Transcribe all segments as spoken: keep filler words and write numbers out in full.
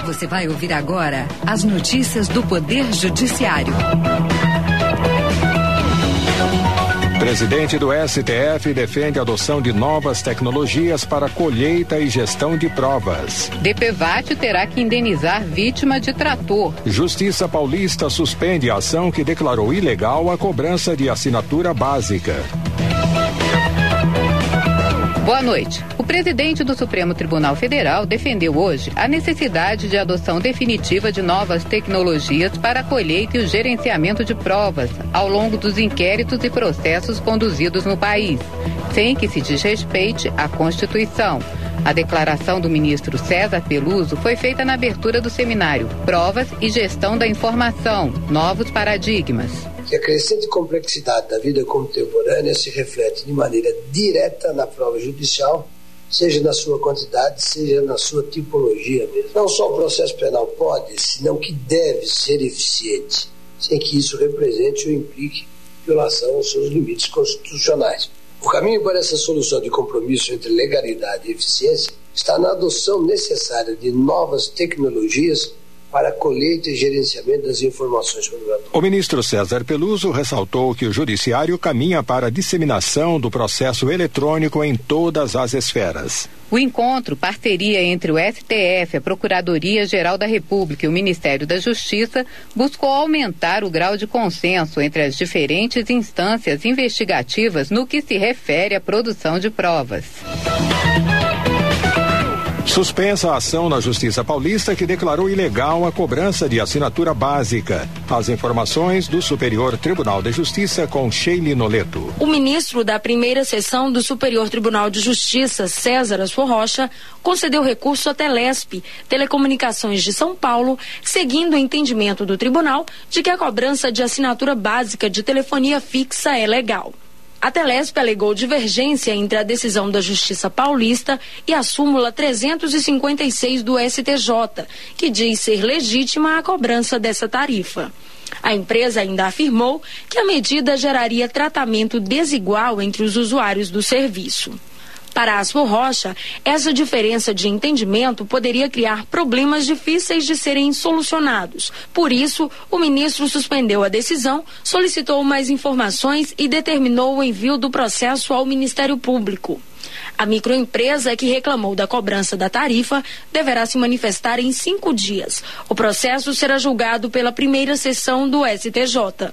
Você vai ouvir agora as notícias do Poder Judiciário. Presidente do S T F defende a adoção de novas tecnologias para colheita e gestão de provas. DPVAT terá que indenizar vítima de trator. Justiça Paulista suspende a ação que declarou ilegal a cobrança de assinatura básica. Boa noite. O presidente do Supremo Tribunal Federal defendeu hoje a necessidade de adoção definitiva de novas tecnologias para a colheita e o gerenciamento de provas ao longo dos inquéritos e processos conduzidos no país, sem que se desrespeite à Constituição. A declaração do ministro César Peluso foi feita na abertura do seminário Provas e Gestão da Informação, Novos Paradigmas. Que a crescente complexidade da vida contemporânea se reflete de maneira direta na prova judicial, seja na sua quantidade, seja na sua tipologia mesmo. Não só o processo penal pode, senão que deve ser eficiente, sem que isso represente ou implique violação aos seus limites constitucionais. O caminho para essa solução de compromisso entre legalidade e eficiência está na adoção necessária de novas tecnologias para a colheita e gerenciamento das informações sobre o ato. O ministro César Peluso ressaltou que o judiciário caminha para a disseminação do processo eletrônico em todas as esferas. O encontro, parceria entre o S T F, a Procuradoria-Geral da República e o Ministério da Justiça, buscou aumentar o grau de consenso entre as diferentes instâncias investigativas no que se refere à produção de provas. Suspensa a ação na Justiça Paulista que declarou ilegal a cobrança de assinatura básica. As informações do Superior Tribunal de Justiça com Sheili Noleto. O ministro da primeira sessão do Superior Tribunal de Justiça, César Asfor Rocha, concedeu recurso à Telesp, Telecomunicações de São Paulo, seguindo o entendimento do tribunal de que a cobrança de assinatura básica de telefonia fixa é legal. A Telesp alegou divergência entre a decisão da Justiça Paulista e a súmula trezentos e cinquenta e seis do S T J, que diz ser legítima a cobrança dessa tarifa. A empresa ainda afirmou que a medida geraria tratamento desigual entre os usuários do serviço. Para Asfor Rocha, essa diferença de entendimento poderia criar problemas difíceis de serem solucionados. Por isso, o ministro suspendeu a decisão, solicitou mais informações e determinou o envio do processo ao Ministério Público. A microempresa que reclamou da cobrança da tarifa deverá se manifestar em cinco dias. O processo será julgado pela primeira sessão do S T J.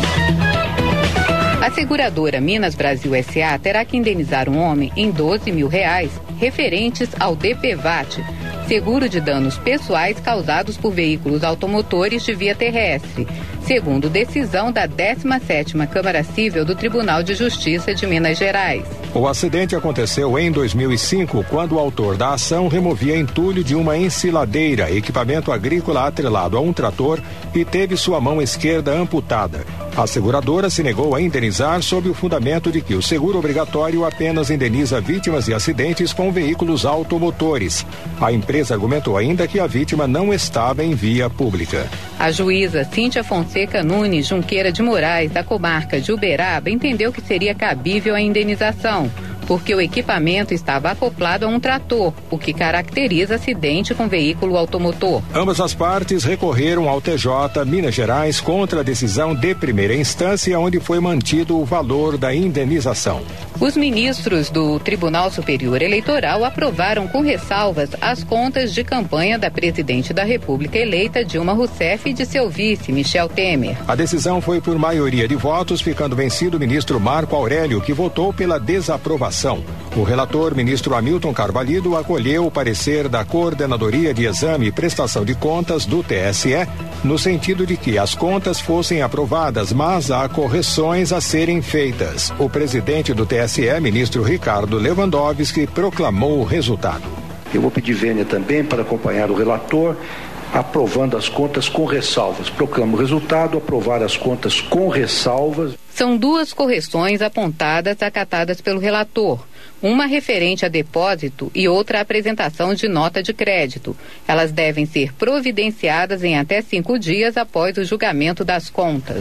A seguradora Minas Brasil S A terá que indenizar um homem em doze mil reais referentes ao DPVAT, seguro de danos pessoais causados por veículos automotores de via terrestre, segundo decisão da décima sétima Câmara Cível do Tribunal de Justiça de Minas Gerais. O acidente aconteceu em dois mil e cinco, quando o autor da ação removia entulho de uma ensiladeira, equipamento agrícola atrelado a um trator, e teve sua mão esquerda amputada. A seguradora se negou a indenizar sob o fundamento de que o seguro obrigatório apenas indeniza vítimas de acidentes com veículos automotores. A empresa argumentou ainda que a vítima não estava em via pública. A juíza Cíntia Fonseca Nunes Junqueira de Moraes, da comarca de Uberaba, entendeu que seria cabível a indenização, porque o equipamento estava acoplado a um trator, o que caracteriza acidente com veículo automotor. Ambas as partes recorreram ao T J Minas Gerais contra a decisão de primeira instância, onde foi mantido o valor da indenização. Os ministros do Tribunal Superior Eleitoral aprovaram com ressalvas as contas de campanha da presidente da República eleita Dilma Rousseff e de seu vice, Michel Temer. A decisão foi por maioria de votos, ficando vencido o ministro Marco Aurélio, que votou pela desaprovação. O relator, ministro Hamilton Carvalho, acolheu o parecer da Coordenadoria de Exame e Prestação de Contas do T S E, no sentido de que as contas fossem aprovadas, mas há correções a serem feitas. O presidente do T S E, ministro Ricardo Lewandowski, proclamou o resultado. Eu vou pedir vênia também para acompanhar o relator, aprovando as contas com ressalvas. Proclamo o resultado, aprovar as contas com ressalvas. São duas correções apontadas acatadas pelo relator. Uma referente a depósito e outra a apresentação de nota de crédito. Elas devem ser providenciadas em até cinco dias após o julgamento das contas.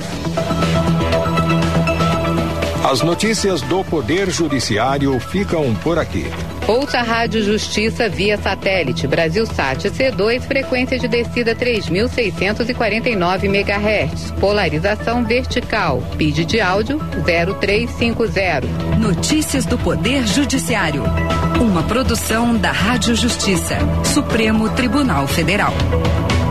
As notícias do Poder Judiciário ficam por aqui. Ouça a Rádio Justiça via satélite, Brasilsat C dois, frequência de descida três mil seiscentos e quarenta e nove megahertz, polarização vertical, P I D de áudio zero três cinco zero. Notícias do Poder Judiciário. Uma produção da Rádio Justiça, Supremo Tribunal Federal.